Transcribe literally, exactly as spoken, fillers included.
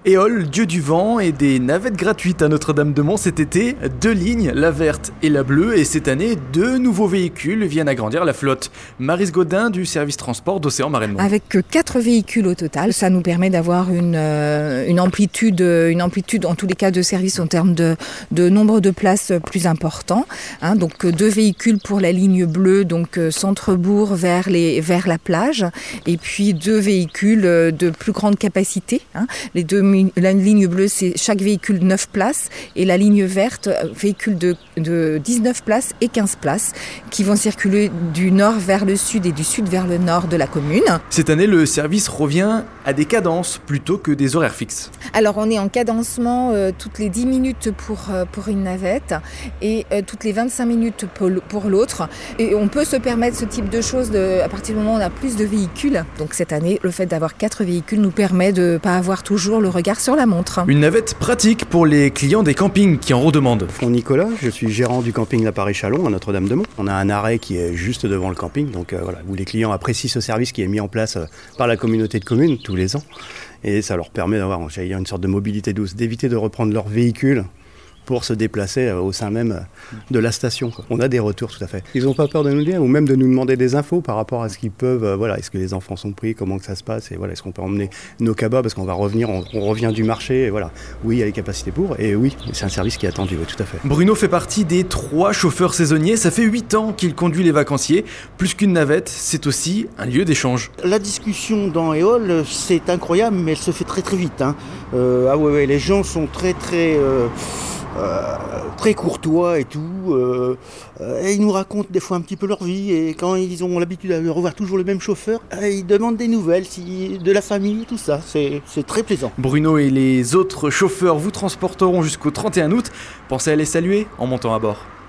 Éole, Dieu du vent et des navettes gratuites à Notre-Dame-de-Mont cet été, deux lignes, la verte et la bleue, et cette année, deux nouveaux véhicules viennent agrandir la flotte. Maryse Godin du service transport d'Océan Marne. Avec quatre véhicules au total, ça nous permet d'avoir une, euh, une amplitude, une amplitude en tous les cas de service en termes de, de nombre de places plus important. Hein, donc deux véhicules pour la ligne bleue, donc euh, centre-bourg vers, les, vers la plage, et puis deux véhicules de plus grande capacité. Hein, les deux La ligne bleue, c'est chaque véhicule neuf places et la ligne verte, véhicule de, de dix-neuf places et quinze places qui vont circuler du nord vers le sud et du sud vers le nord de la commune. Cette année, le service revient à des cadences plutôt que des horaires fixes. Alors on est en cadencement euh, toutes les dix minutes pour, euh, pour une navette et euh, toutes les vingt-cinq minutes pour, pour l'autre. Et on peut se permettre ce type de choses de, à partir du moment où on a plus de véhicules. Donc cette année, le fait d'avoir quatre véhicules nous permet de ne pas avoir toujours le regard sur la montre. Une navette pratique pour les clients des campings qui en redemandent. Mon Nicolas, je suis gérant du camping La Paris-Chalon à Notre-Dame-de-Mont. On a un arrêt qui est juste devant le camping, donc euh, voilà, où les clients apprécient ce service qui est mis en place euh, par la communauté de communes tous les ans. Et ça leur permet d'avoir une sorte de mobilité douce, d'éviter de reprendre leur véhicule pour se déplacer au sein même de la station. On a des retours tout à fait. Ils n'ont pas peur de nous le dire ou même de nous demander des infos par rapport à ce qu'ils peuvent, euh, voilà, est-ce que les enfants sont pris, comment que ça se passe, et voilà, est-ce qu'on peut emmener nos cabas parce qu'on va revenir, on, on revient du marché, et voilà. Oui, il y a les capacités pour, et oui, c'est un service qui est attendu, oui, tout à fait. Bruno fait partie des trois chauffeurs saisonniers, ça fait huit ans qu'il conduit les vacanciers. Plus qu'une navette, c'est aussi un lieu d'échange. La discussion dans Éole, c'est incroyable, mais elle se fait très très vite. Hein. Euh, ah ouais, ouais, les gens sont très très... Euh... Euh, très courtois et tout, euh, euh, et ils nous racontent des fois un petit peu leur vie, et quand ils ont l'habitude de revoir toujours le même chauffeur, euh, ils demandent des nouvelles, si, de la famille, tout ça, c'est, c'est très plaisant. Bruno et les autres chauffeurs vous transporteront jusqu'au trente et un août, pensez à les saluer en montant à bord.